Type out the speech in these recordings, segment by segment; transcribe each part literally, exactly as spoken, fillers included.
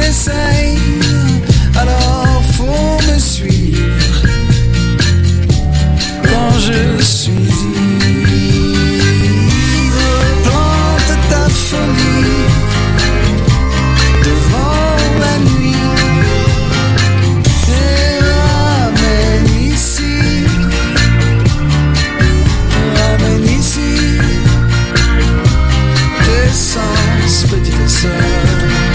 essaye, alors faut me suivre quand je suis ivre. Plante ta folie devant la nuit et ramène ici, ramène ici tes sens, petite sœur.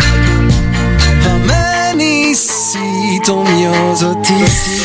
Ramène ici ton myosotis.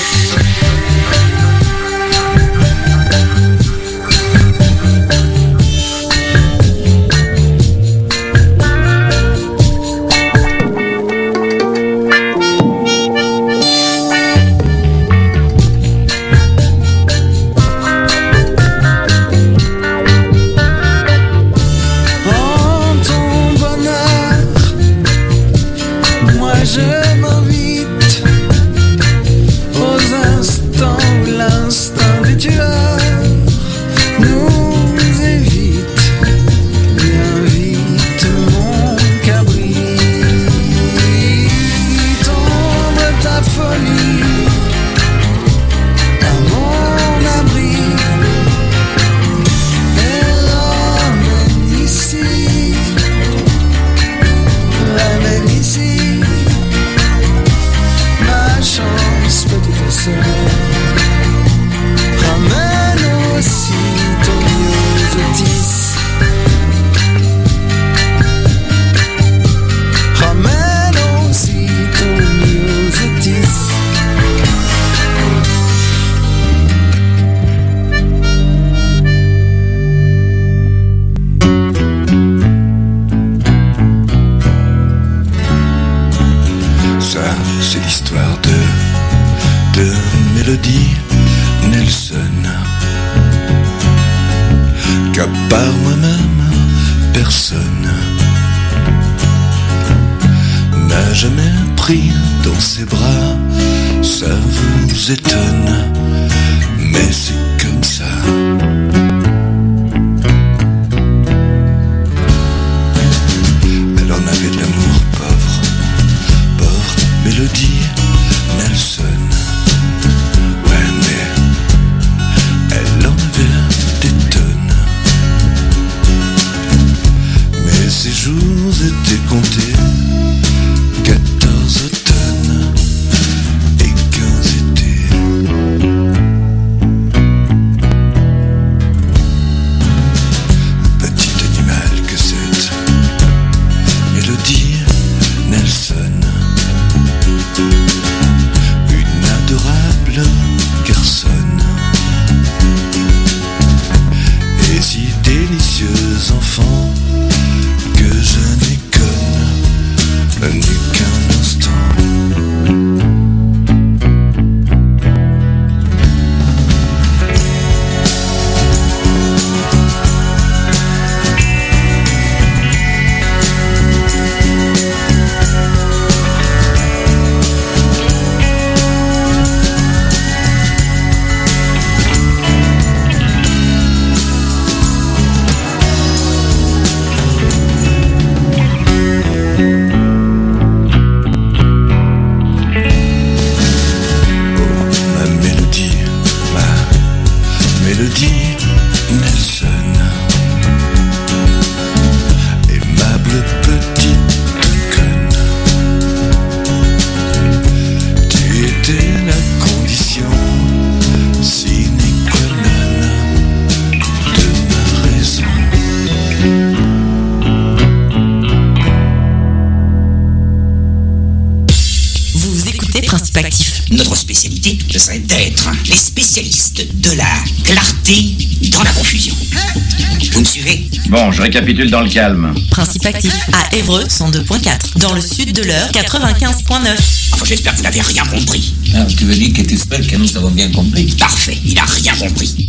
Notre spécialité, ce serait d'être les spécialistes de la clarté dans la confusion. Vous me suivez? Bon, je récapitule dans le calme. Principe actif à Évreux cent deux virgule quatre. Dans le sud de l'Eure quatre-vingt-quinze virgule neuf. Enfin, j'espère que vous n'avez rien compris. Ah, tu veux dire que tu espères que nous avons bien compris? Parfait, il n'a rien compris.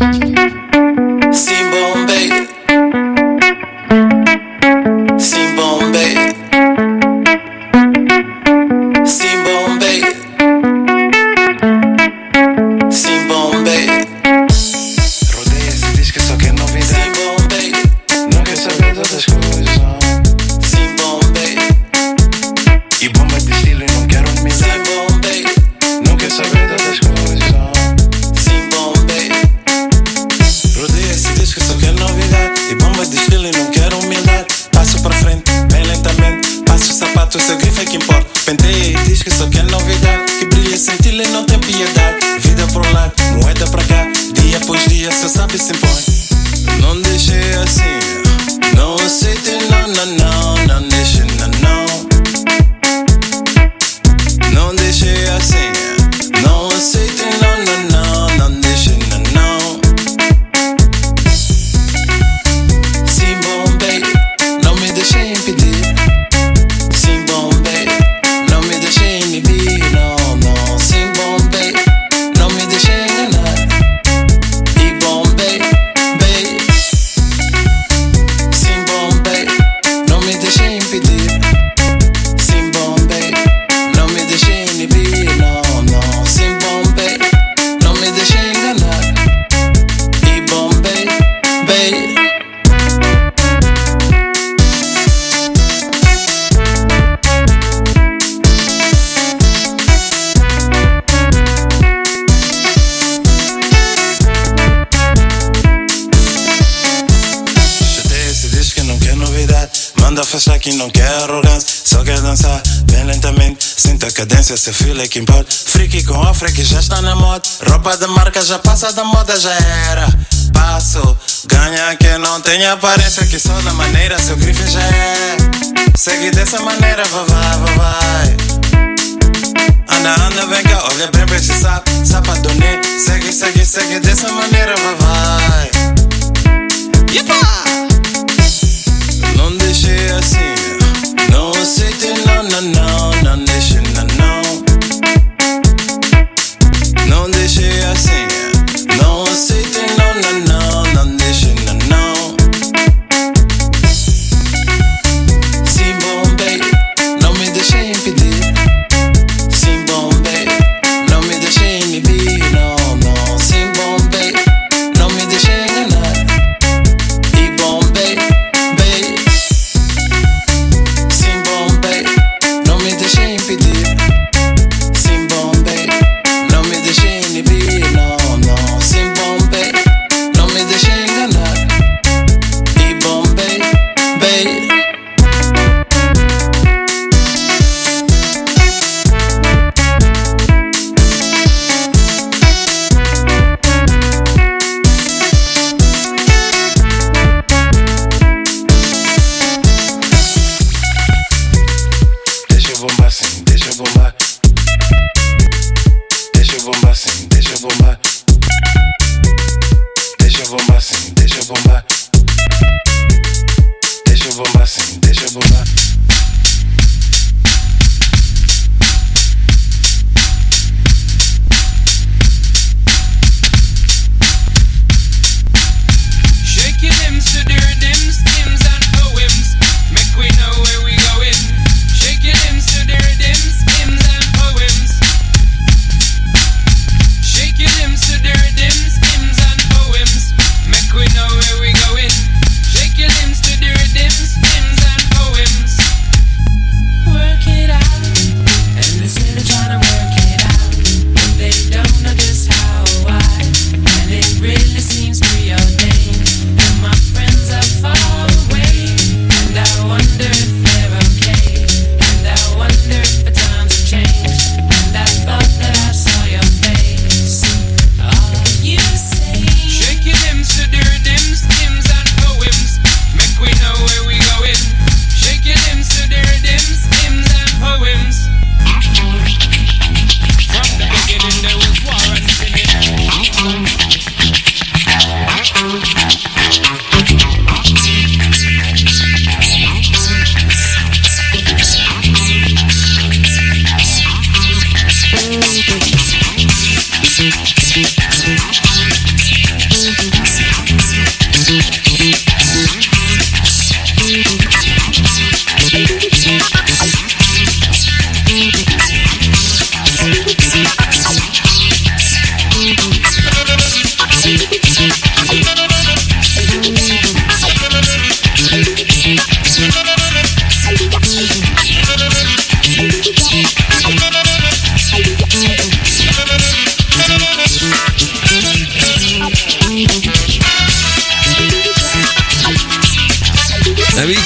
C'est Bombay. C'est Bombay. C'est Bombay. C'est Bombay. Rodea ese disco, so che non vi dai Bombay. Non che sapete da scuola. Sì Bombay. I Bombay importa. Penteia e diz que só quer novidade, que brilha sem ti e não tem piedade. Vida pro lado, moeda pra cá, dia após dia, cê sabe se impõe. Não deixei assim, não aceite, não, não, não, não deixe, não, não. Não deixei assim, não aceite, não, não, não, não deixe, não, não. Sim, bom, baby, não me deixei impedir. Sim, bom, baby, não me deixei inibir, não, não. Sim, bom, baby, não me deixei enganar. E bom, baby, baby. Sim, bom, baby, não me deixei impedir. Sim, bom, baby, não me deixei inibir, não, não. Sim, bom, baby, não me deixei enganar. E bom, baby, baby. Chateia se diz que não quer novidade, manda afastar que não quer arrogância, só quer dançar bem lentamente, sinta a cadência, seu filho é que importa. Freaky com afro que já está na moda, roupa da marca já passa da moda, já era. Passo, ganha que não tem aparência, que só da maneira seu grife já é. Segue dessa maneira, vai, vai, vai, vai. Anda, anda, vem cá, olha bem pra esse sapo, sapadone. Segue, segue, segue dessa maneira, vai, vai. Yepa! Não deixei assim, não aceite, não, não, não, não deixe, não, não. Não deixei assim, não aceite, não, não, não, não deixe, não, não. Sim, bom, baby, não me deixei impedir. Sim, bom, baby, não me deixei inibir, não, não. Sim, bom, baby, não me deixei enganar. E bom, baby, baby. Sim, bom, baby, não me deixei impedir. Sim, bom, baby, não me deixei inibir, não, não. Sim, bom, baby, não me deixei enganar. E bom, baby, baby. Deixa eu bombar assim, deixa eu bombar. Deixa eu bombar assim, deixa eu bombar. Deixa eu bombar assim, deixa eu bombar. Deixa eu bombar assim, deixa eu bombar. Shake your limbs to the rhythms, hymns and poems. Make we know where we going. Shake your limbs to the rhythms.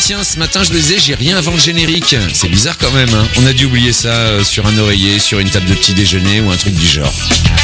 tiens, ce matin je le disais, j'ai rien avant le générique. C'est bizarre quand même, hein. On a dû oublier ça euh, sur un oreiller, sur une table de petit déjeuner ou un truc du genre.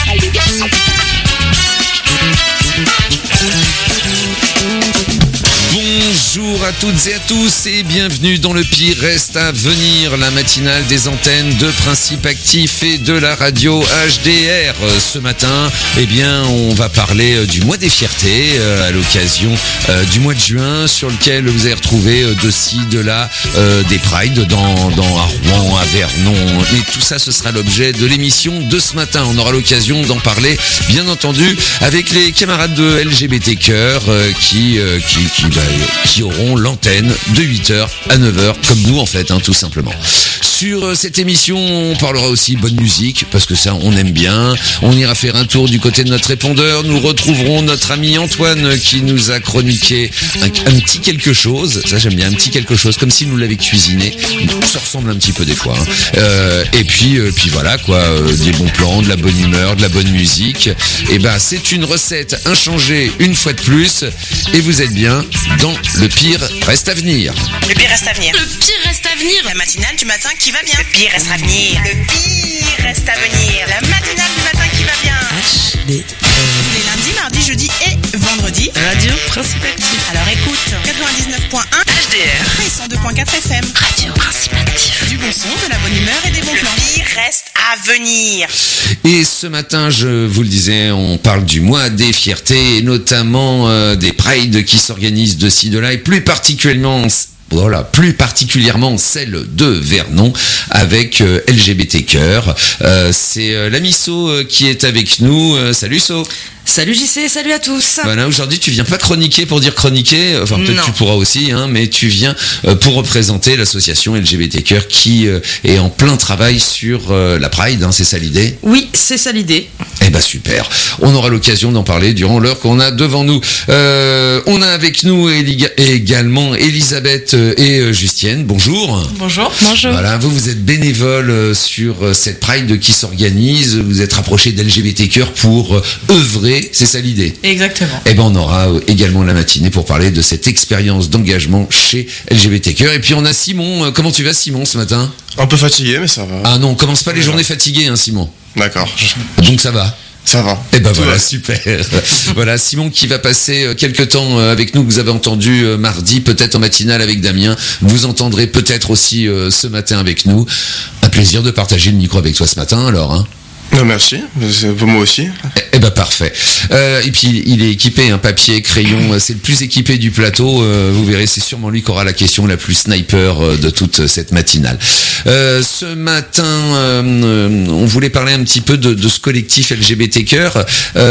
Bonjour à toutes et à tous et bienvenue dans le pire reste à venir, la matinale des antennes de Principe Actif et de la radio H D R. Ce matin, eh bien, on va parler du mois des fiertés euh, à l'occasion euh, du mois de juin, sur lequel vous allez retrouver euh, de ci, de là, euh, des prides dans, dans à Rouen, à Vernon. Mais tout ça, ce sera l'objet de l'émission de ce matin. On aura l'occasion d'en parler, bien entendu, avec les camarades de L G B T Cœur euh, qui, euh, qui, qui, bah, qui auront l'antenne de huit heures à neuf heures, comme nous en fait, hein, tout simplement. Sur cette émission, on parlera aussi bonne musique, parce que ça, on aime bien. On ira faire un tour du côté de notre répondeur. Nous retrouverons notre ami Antoine qui nous a chroniqué un, un petit quelque chose. Ça, j'aime bien, un petit quelque chose, comme s'il nous l'avait cuisiné. Ça ressemble un petit peu des fois. Hein. Euh, et puis, euh, puis voilà, quoi, euh, des bons plans, de la bonne humeur, de la bonne musique. Et ben, c'est une recette inchangée une fois de plus. Et vous êtes bien dans le pire reste à venir. Le pire reste à venir. Le pire reste à venir. La matinale du matin qui va bien. Le pire reste à venir. Le pire reste à venir. La matinale du matin qui va bien. H D R. Tous les lundis, mardis, jeudis et vendredis. Radio Principe Actif. Alors écoute, quatre-vingt-dix-neuf point un H D R et cent deux point quatre F M. Radio Principe Actif. Du bon son, de la bonne humeur et des bons plans. Le pire reste à venir. Et ce matin, je vous le disais, on parle du mois des fiertés et notamment euh, des prides qui s'organisent de ci, de là et plus particulièrement... Voilà, plus particulièrement celle de Vernon avec euh, L G B T Cœur. Euh, c'est euh, l'ami So euh, qui est avec nous. Euh, salut So. Salut J C, salut à tous. Voilà, aujourd'hui tu viens pas chroniquer pour dire chroniquer, enfin peut-être Non. tu pourras aussi, hein, mais tu viens euh, pour représenter l'association L G B T Cœur qui euh, est en plein travail sur euh, la Pride, hein, c'est ça l'idée ? Oui, c'est ça l'idée. Eh ben super, on aura l'occasion d'en parler durant l'heure qu'on a devant nous. Euh, on a avec nous Eli- également Elisabeth et euh, Justienne, bonjour. Bonjour. Bonjour. Voilà, vous vous êtes bénévole euh, sur euh, cette Pride qui s'organise, vous êtes rapproché d'L G B T Cœur pour euh, œuvrer, c'est ça l'idée ? Exactement. Eh ben on aura euh, également la matinée pour parler de cette expérience d'engagement chez L G B T Cœur. Et puis on a Simon, euh, comment tu vas Simon ce matin ? Un peu fatigué, mais ça va. Ah non, on commence pas les journées fatiguées, hein Simon. D'accord. Donc ça va. Ça va. Eh ben Tout voilà, va. super. Voilà, Simon qui va passer euh, quelques temps euh, avec nous, que vous avez entendu euh, mardi, peut-être en matinale avec Damien. Vous entendrez peut-être aussi euh, ce matin avec nous. Un plaisir de partager le micro avec toi ce matin, alors. Hein. Non, merci. C'est pour moi aussi. Eh, eh ben parfait. Euh, et puis il est équipé, un hein, papier, crayon, c'est le plus équipé du plateau. Euh, vous verrez, c'est sûrement lui qui aura la question la plus sniper euh, de toute cette matinale. Euh, ce matin, euh, on voulait parler un petit peu de, de ce collectif L G B T Cœur,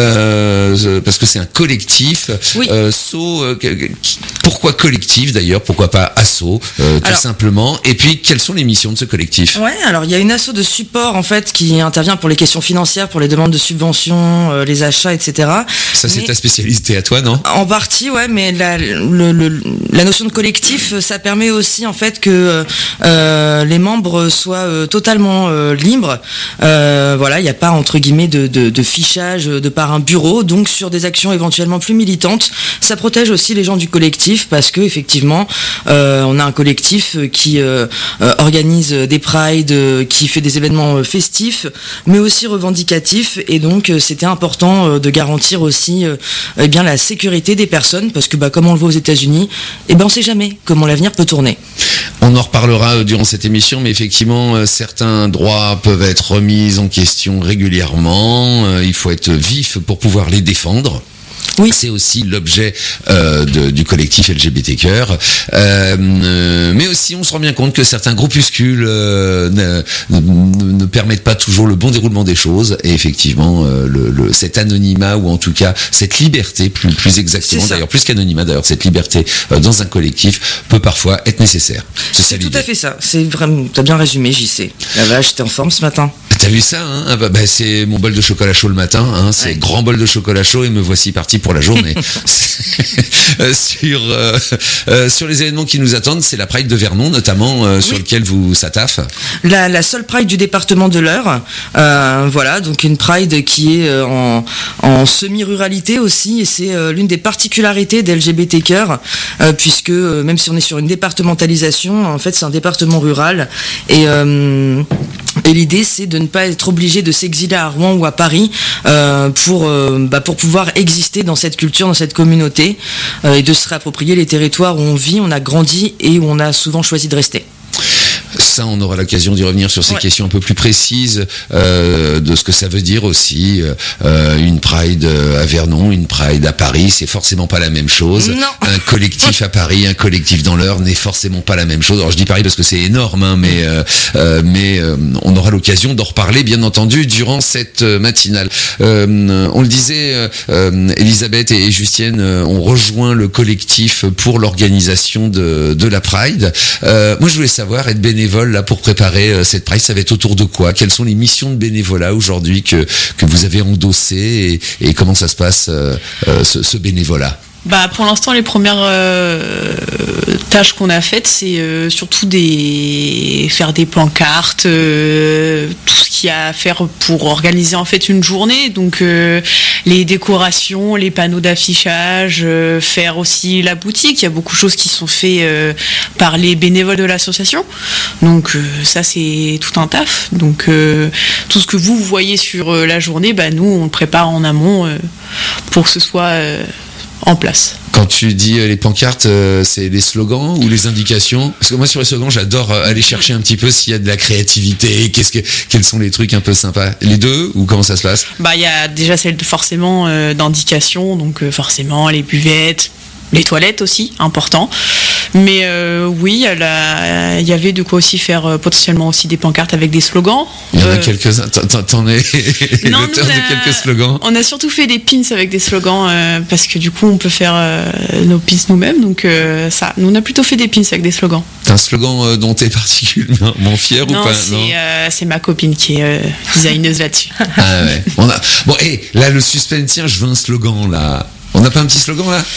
euh, parce que c'est un collectif. Oui. Euh, so, euh, pourquoi collectif d'ailleurs ? Pourquoi pas asso, euh, tout Alors, simplement. Et puis, quelles sont les missions de ce collectif ? Ouais, alors il y a une asso de support en fait qui intervient pour les questions financières, pour les demandes de subventions, euh, les achats, et cetera. Ça, c'est Mais- ta spécialité à toi, non ? En partie, ouais, mais la, le, le- la notion de collectif, ça permet aussi en fait que euh, les membres soient euh, totalement euh, libres. Euh, voilà, il n'y a pas entre guillemets de, de, de fichage de par un bureau, donc sur des actions éventuellement plus militantes. Ça protège aussi les gens du collectif parce que effectivement, euh, on a un collectif qui euh, euh, organise des prides, euh, qui fait des événements euh, festifs, mais aussi revendicatifs, et donc euh, c'était important euh, de garantir aussi euh, eh bien la sécurité des personnes parce que bah, comme on le voit aux États-Unis, eh ben on sait jamais comment l'avenir peut tourner. On en reparlera euh, durant cette émission, mais effectivement, euh, certains droits peuvent être remis en question régulièrement. Euh, il faut être vif pour pouvoir les défendre. Oui. C'est aussi l'objet euh, de, du collectif L G B T Cœur. Euh, euh, mais aussi, on se rend bien compte que certains groupuscules euh, ne, ne, ne permettent pas toujours le bon déroulement des choses. Et effectivement, euh, le, le, cet anonymat, ou en tout cas cette liberté, plus, plus exactement, d'ailleurs, plus qu'anonymat, d'ailleurs, cette liberté euh, dans un collectif peut parfois être nécessaire. C'est, ça C'est tout l'idée. à fait ça. C'est vraiment, t'as bien résumé, J C. La vache, t'es en forme ce matin. t'as vu ça, hein? Ah bah, bah, c'est mon bol de chocolat chaud le matin, hein, c'est ouais. Grand bol de chocolat chaud et me voici parti pour la journée. sur euh, euh, sur les événements qui nous attendent, c'est la Pride de Vernon notamment, euh, oui. sur lequel vous ça taffe. La, la seule Pride du département de l'Eure, euh, voilà, donc une Pride qui est en, en semi-ruralité aussi, et c'est euh, l'une des particularités d'L G B T Cœur, euh, puisque euh, même si on est sur une départementalisation, en fait c'est un département rural, et euh, Et l'idée, c'est de ne pas être obligé de s'exiler à Rouen ou à Paris euh, pour, euh, bah, pour pouvoir exister dans cette culture, dans cette communauté, euh, et de se réapproprier les territoires où on vit, on a grandi et où on a souvent choisi de rester. Ça, on aura l'occasion d'y revenir sur ces ouais. questions un peu plus précises euh, de ce que ça veut dire aussi. Euh, une Pride à Vernon, une Pride à Paris, c'est forcément pas la même chose. Non. Un collectif à Paris, un collectif dans l'Eure n'est forcément pas la même chose. Alors je dis Paris parce que c'est énorme, hein, mais euh, euh, mais euh, on aura l'occasion d'en reparler, bien entendu, durant cette matinale. Euh, on le disait, euh, Elisabeth et Justienne euh, ont rejoint le collectif pour l'organisation de de la Pride. Euh, moi, je voulais savoir, être bénévole là pour préparer euh, cette Pride, ça va être autour de quoi? Quelles sont les missions de bénévolat aujourd'hui que que vous avez endossées, et, et comment ça se passe euh, euh, ce, ce bénévolat? Bah, pour l'instant, les premières euh, tâches qu'on a faites, c'est euh, surtout des faire des pancartes, euh, tout ce qu'il y a à faire pour organiser en fait une journée. Donc euh, les décorations, les panneaux d'affichage, euh, faire aussi la boutique. Il y a beaucoup de choses qui sont faites euh, par les bénévoles de l'association. Donc euh, ça, c'est tout un taf. Donc euh, tout ce que vous voyez sur euh, la journée, bah, nous, on le prépare en amont euh, pour que ce soit euh, en place. Quand tu dis les pancartes, euh, c'est les slogans ou les indications? Parce que moi, sur les slogans, j'adore euh, aller chercher un petit peu s'il y a de la créativité, qu'est-ce que, quels sont les trucs un peu sympas. Les deux, ou comment ça se passe? Bah, il y a déjà celle de, forcément euh, d'indications, donc euh, forcément les buvettes, les toilettes aussi, important. Mais euh, oui, il y avait de quoi aussi faire euh, potentiellement aussi des pancartes avec des slogans. Il y en a euh, quelques-uns. T'en es l'auteur de quelques slogans? On a surtout fait des pins avec des slogans euh, parce que du coup, on peut faire euh, nos pins nous-mêmes. Donc euh, ça, nous on a plutôt fait des pins avec des slogans. T'as un slogan euh, dont t'es particulièrement fier non, ou pas? c'est, Non, euh, c'est ma copine qui est euh, designeuse là-dessus. Ah ouais. On a... Bon, hé, hey, là le suspense, tiens, je veux un slogan là. On n'a pas un petit slogan là?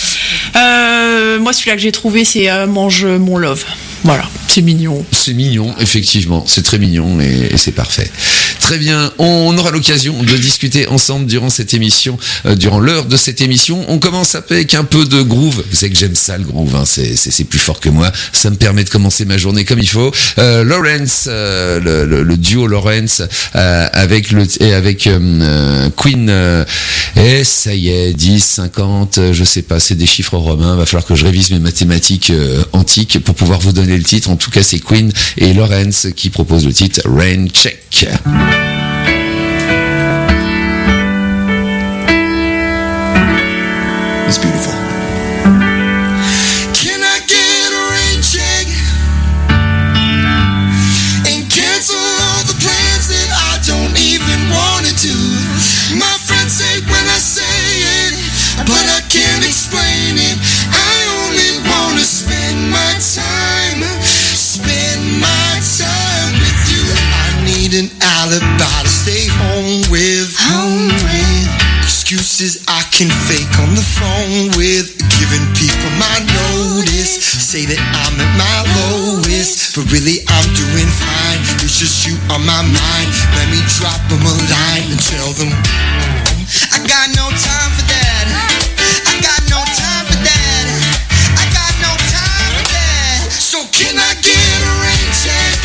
euh, Moi, celui-là que j'ai trouvé, c'est euh, mange mon love. Voilà, c'est mignon. C'est mignon, effectivement, c'est très mignon et, et c'est parfait. Très bien, on aura l'occasion de discuter ensemble durant cette émission, euh, durant l'heure de cette émission. On commence avec un peu de groove. Vous savez que j'aime ça, le groove, hein. c'est, c'est, c'est plus fort que moi. Ça me permet de commencer ma journée comme il faut. Euh, Lawrence, euh, le, le, le duo Lawrence euh, avec le et avec euh, Queen. Euh, et ça y est, dix, cinquante, je sais pas, c'est des chiffres romains. Va falloir que je révise mes mathématiques euh, antiques pour pouvoir vous donner le titre. En tout cas, c'est Queen et Lawrence qui proposent le titre Rain Check. It's beautiful. Can I get a rain check and cancel all the plans that I don't even want to do? My friends say when I say it, but I can't explain it. I only want to spend my time, spend my time with you. I need an alibi to stay home with, home with. Excuses I can fake on the phone with, giving people my notice, say that I'm at my lowest, but really I'm doing fine. It's just you on my mind. Let me drop them a line and tell them I got no time for that. I got no time for that. I got no time for that. So can I get a rain check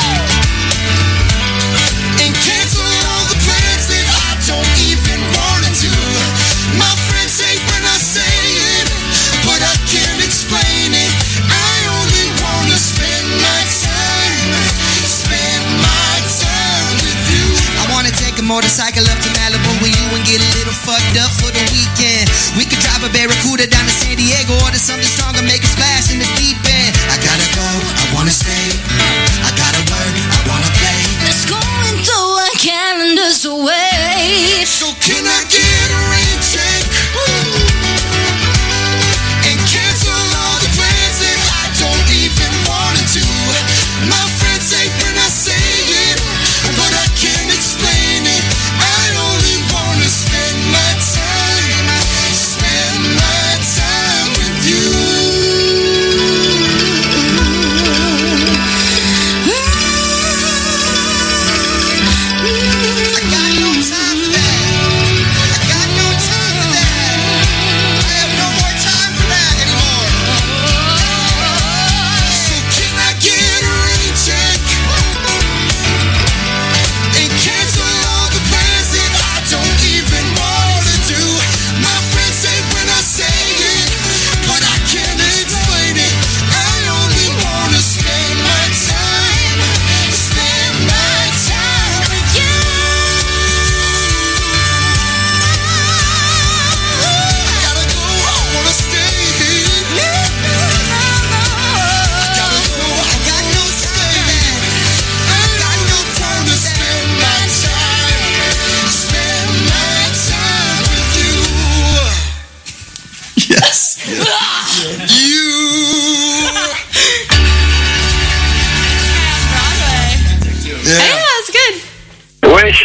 and cancel all the plans that I don't even want to do? My friends say when I say it, but I can't explain it. I only want to spend my time, spend my time with you. I want to take a motorcycle up to Malibu with you and get a little fucked up for the weekend. We could drive a Barracuda down to San Diego, order something stronger, make a splash in the deep end. I gotta go, I wanna stay. I gotta work, I wanna play. Let's go and throw our calendars away. So can I get a rain check and cancel all the plans that I don't even wanna do? My friends say when I say it, but I can't explain.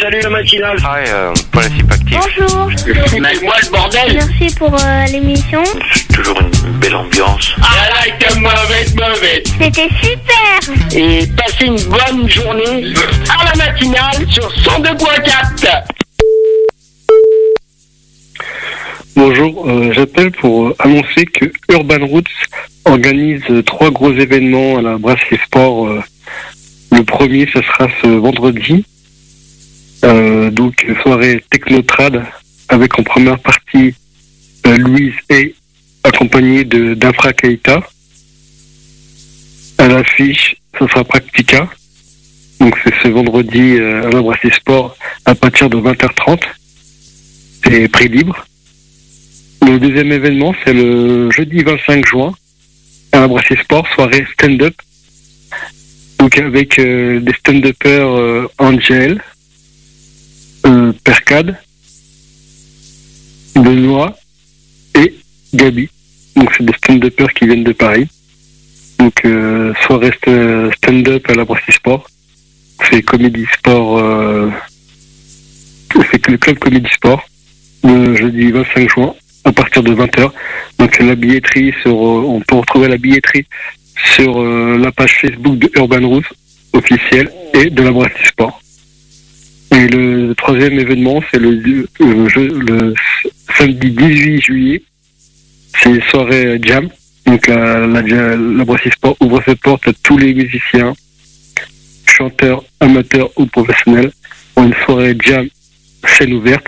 salut la matinale. Ah, euh, pour la cible active. Bonjour. Mets-moi le bordel. Merci pour euh, l'émission. C'est toujours une belle ambiance. Ah là, t'es mauvaise, mauvaise. C'était super. Et passez une bonne journée à la matinale sur cent deux point quatre. Bonjour, euh, j'appelle pour euh, annoncer que Urban Roots organise euh, trois gros événements à la Brasserie Sport. Euh, le premier, ce sera ce vendredi. Euh, donc, soirée Technotrad avec en première partie euh, Louise et accompagnée de d'Infra Keita. À l'affiche, ce sera Practica. Donc, c'est ce vendredi euh, à la Brasserie Sport à partir de vingt heures trente. C'est prix libre. Le deuxième événement, c'est le jeudi vingt-cinq juin, à la Brasserie Sport, soirée stand-up. Donc avec euh, des stand-uppers euh, Angel, euh, Percade, Benoît et Gabi. Donc c'est des stand-uppers qui viennent de Paris. Donc euh, soirée st- stand-up à la Brasserie Sport. C'est Comédie Sport, euh, c'est le club Comédie Sport, le jeudi vingt-cinq juin. À partir de vingt heures. Donc la billetterie sur, euh, on peut retrouver la billetterie sur euh, la page Facebook de Urban Roots officielle et de la Brasserie Sport. Et le troisième événement, c'est le, le, le, le samedi dix-huit juillet. C'est soirée jam. Donc la, la, la Brasserie Sport ouvre ses portes à tous les musiciens, chanteurs, amateurs ou professionnels pour une soirée jam scène ouverte.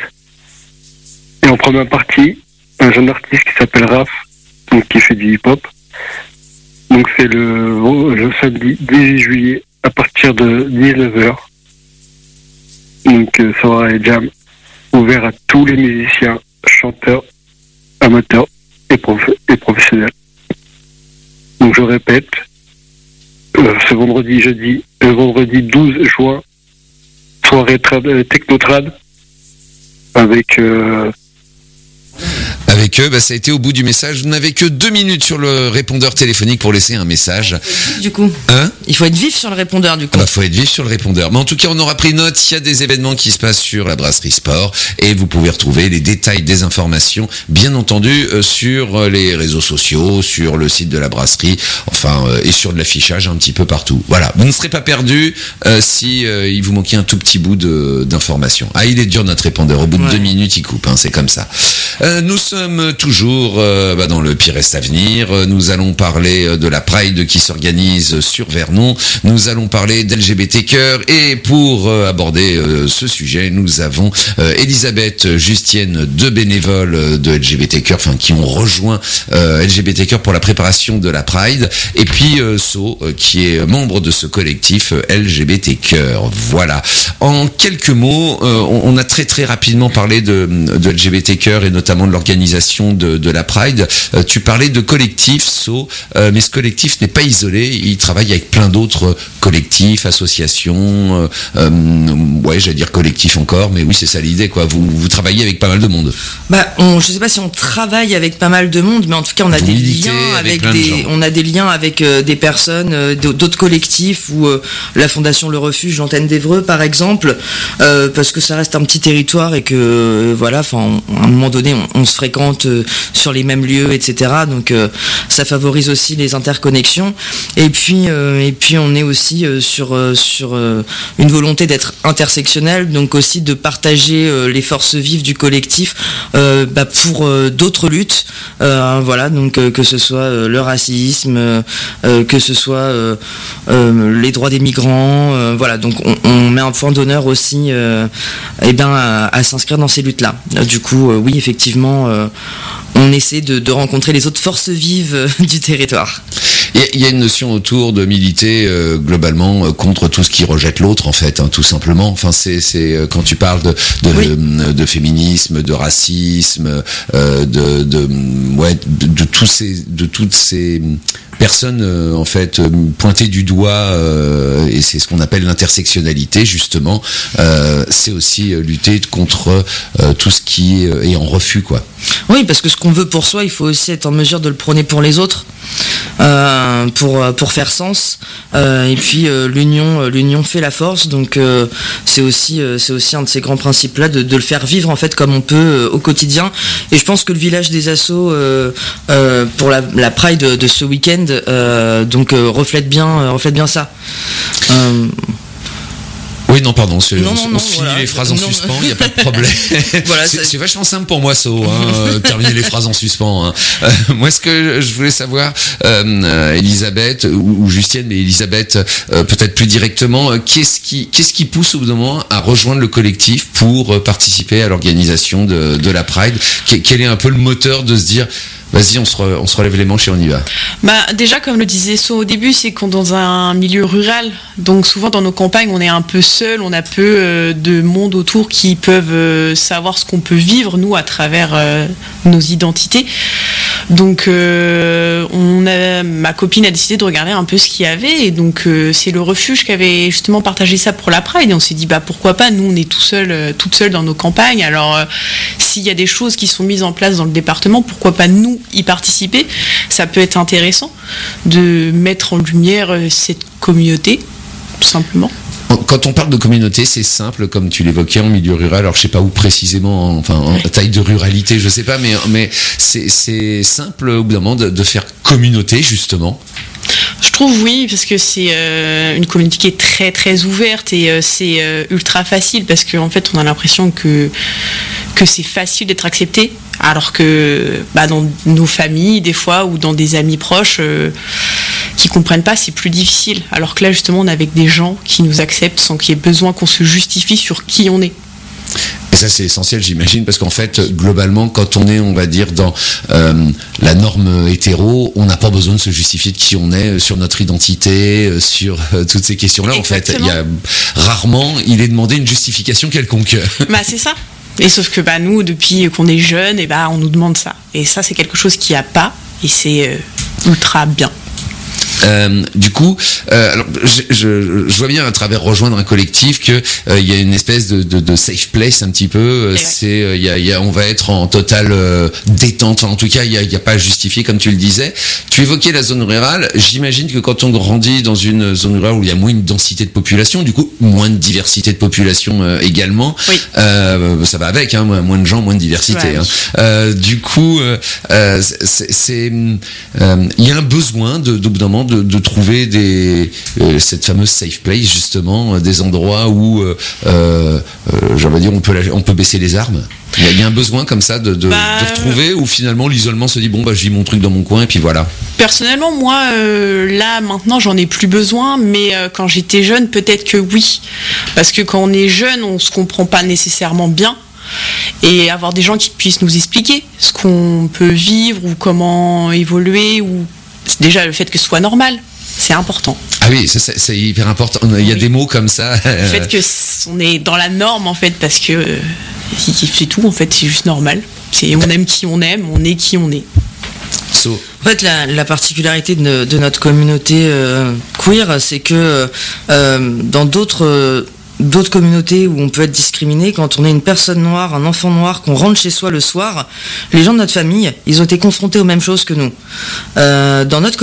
Et en première partie, un jeune artiste qui s'appelle Raph, donc qui fait du hip-hop. Donc c'est le, le samedi dix-huit juillet à partir de dix-neuf heures. Donc euh, soirée jam ouvert à tous les musiciens, chanteurs, amateurs et, prof- et professionnels. Donc je répète, euh, ce vendredi, jeudi, le vendredi douze juin, soirée trad, euh, technotrad avec... Euh, Avec eux, bah, ça a été au bout du message. Vous n'avez que deux minutes sur le répondeur téléphonique pour laisser un message. Du coup, hein il faut être vif sur le répondeur du coup. Il bah, faut être vif sur le répondeur. Mais en tout cas, on aura pris note. Il y a des événements qui se passent sur la Brasserie Sport et vous pouvez retrouver les détails des informations, bien entendu, euh, sur les réseaux sociaux, sur le site de la brasserie, enfin, euh, et sur de l'affichage un petit peu partout. Voilà. Vous ne serez pas perdu euh, si euh, il vous manquait un tout petit bout de, d'informations. Ah, il est dur notre répondeur. Au bout de ouais. deux minutes, il coupe. Hein, c'est comme ça. Euh, nous sommes toujours euh, bah, dans le pire reste à venir. Nous allons parler de la Pride qui s'organise sur Vernon. Nous allons parler d'L G B T Cœur. Et pour euh, aborder euh, ce sujet, nous avons euh, Elisabeth Justienne, deux bénévoles de L G B T Cœur, enfin qui ont rejoint euh, L G B T Cœur pour la préparation de la Pride. Et puis euh, So, euh, qui est membre de ce collectif euh, L G B T Cœur. Voilà. En quelques mots, euh, on, on a très très rapidement parlé de, de L G B T Cœur et notamment de l'organisation de, de la Pride. Euh, tu parlais de collectif, So, euh, mais ce collectif n'est pas isolé. Il travaille avec plein d'autres collectifs, associations, euh, euh, ouais, j'allais dire collectif encore, mais oui, c'est ça l'idée, quoi. Vous, vous travaillez avec pas mal de monde. Bah, on, je sais pas si on travaille avec pas mal de monde, mais en tout cas, on a vous des liens avec, avec des, on a des liens avec euh, des personnes, euh, d'autres collectifs ou euh, la Fondation Le Refuge, l'antenne d'Évreux, par exemple, euh, parce que ça reste un petit territoire et que, euh, voilà, enfin, à un moment donné, on, on se fréquente euh, sur les mêmes lieux, et cetera. Donc, euh, ça favorise aussi les interconnexions. Et puis, euh, et puis, on est aussi euh, sur euh, sur euh, une volonté d'être intersectionnel, donc aussi de partager euh, les forces vives du collectif euh, bah, pour euh, d'autres luttes. Euh, voilà, donc euh, que ce soit euh, le racisme, euh, que ce soit euh, euh, les droits des migrants. Euh, voilà, donc on, on met un point d'honneur aussi, euh, eh ben, à, à s'inscrire dans ces luttes-là. Du coup, euh, oui, effectivement. Euh, on essaie de, de rencontrer les autres forces vives euh, du territoire. Il y a une notion autour de militer euh, globalement euh, contre tout ce qui rejette l'autre, en fait, hein, tout simplement. Enfin, c'est, c'est euh, quand tu parles de de, oui. de de féminisme, de racisme, euh, de, de ouais, de, de tous ces de toutes ces personnes euh, en fait euh, pointées du doigt euh, et c'est ce qu'on appelle l'intersectionnalité justement. Euh, c'est aussi euh, lutter contre euh, tout ce qui est, est en refus quoi. Oui, parce que ce qu'on veut pour soi, il faut aussi être en mesure de le prôner pour les autres, euh, pour pour faire sens. Euh, et puis euh, l'union, l'union fait la force. Donc euh, c'est aussi euh, c'est aussi un de ces grands principes là, de, de le faire vivre en fait comme on peut euh, au quotidien. Et je pense que le village des Assos euh, euh, pour la, la Pride de, de ce week-end, euh, donc euh, reflète bien euh, reflète bien ça. Euh, Oui, non, pardon, c'est, non, on, non, on non, finit voilà. les phrases en non, suspens, il n'y a pas de problème. Voilà, c'est, ça... c'est vachement simple pour moi, So, hein, terminer les phrases en suspens. Hein. Euh, moi, ce que je voulais savoir, euh, Elisabeth, ou, ou Justienne, mais Elisabeth, euh, peut-être plus directement, euh, qu'est-ce qui, qu'est-ce qui pousse au bout d'un moment à rejoindre le collectif pour euh, participer à l'organisation de, de la Pride? Quel est un peu le moteur de se dire... Vas-y, on se, re, on se relève les manches et on y va. Bah, déjà, comme le disait So au début, c'est qu'on est dans un milieu rural. Donc souvent, dans nos campagnes, on est un peu seul, on a peu euh, de monde autour qui peuvent euh, savoir ce qu'on peut vivre, nous, à travers euh, nos identités. Donc, euh, on a, ma copine a décidé de regarder un peu ce qu'il y avait. Et donc, euh, c'est le refuge qui avait justement partagé ça pour la Pride. Et on s'est dit, bah, pourquoi pas, nous, on est tout seul, euh, toutes seules dans nos campagnes. Alors, euh, s'il y a des choses qui sont mises en place dans le département, pourquoi pas nous y participer? Ça peut être intéressant de mettre en lumière cette communauté, tout simplement. Quand on parle de communauté, c'est simple, comme tu l'évoquais, en milieu rural. Alors, je sais pas où précisément, en, enfin, en taille de ruralité, je sais pas, mais, mais c'est, c'est simple, au bout d'un moment, de, de faire communauté, justement. Je trouve oui, parce que c'est euh, une communauté qui est très très ouverte et euh, c'est euh, ultra facile parce qu'en fait on a l'impression que, que c'est facile d'être accepté, alors que bah, dans nos familles des fois ou dans des amis proches euh, qui comprennent pas, c'est plus difficile. Alors que là justement on est avec des gens qui nous acceptent sans qu'il y ait besoin qu'on se justifie sur qui on est. Et ça, c'est essentiel, j'imagine, parce qu'en fait, globalement, quand on est, on va dire, dans euh, la norme hétéro, on n'a pas besoin de se justifier de qui on est, sur notre identité, sur euh, toutes ces questions-là. Exactement. En fait, il y a rarement, il est demandé une justification quelconque. Bah, c'est ça. Et sauf que bah, nous, depuis qu'on est jeunes, et bah, on nous demande ça. Et ça, c'est quelque chose qu'il n'y a pas, et c'est euh, ultra bien. Euh, du coup, euh, alors, je, je, je vois bien à travers rejoindre un collectif que euh, il y a une espèce de, de, de safe place un petit peu. Euh, c'est, il y a, il y a, on va être en totale euh, détente. En tout cas, il y a, il y a pas à justifier, comme tu le disais. Tu évoquais la zone rurale. J'imagine que quand on grandit dans une zone rurale où il y a moins de densité de population, du coup, moins de diversité de population euh, également. Oui. Euh, ça va avec, hein, moins de gens, moins de diversité. Ouais, hein. oui. Euh, du coup, euh, c'est, c'est, euh, il y a un besoin de, de, de De, de trouver des, euh, cette fameuse safe place, justement, euh, des endroits où, euh, euh, j'aimerais dire, on peut, la, on peut baisser les armes. Il y, a, il y a un besoin comme ça de, de, bah, de retrouver, où finalement l'isolement se dit, bon, bah, je vis mon truc dans mon coin, et puis voilà. Personnellement, moi, euh, là, maintenant, j'en ai plus besoin, mais euh, quand j'étais jeune, peut-être que oui. Parce que quand on est jeune, on se comprend pas nécessairement bien. Et avoir des gens qui puissent nous expliquer ce qu'on peut vivre, ou comment évoluer, ou déjà le fait que ce soit normal, c'est important. Ah oui, ça, c'est, c'est hyper important. Il y a oui. des mots comme ça. Le fait que on est dans la norme en fait, parce que euh, c'est tout en fait, c'est juste normal. C'est, on aime qui on aime, on est qui on est. So. En fait, la, la particularité de, de notre communauté euh, queer, c'est que euh, dans d'autres euh, d'autres communautés où on peut être discriminé, quand on est une personne noire, un enfant noir, qu'on rentre chez soi le soir, les gens de notre famille, ils ont été confrontés aux mêmes choses que nous. Euh, dans notre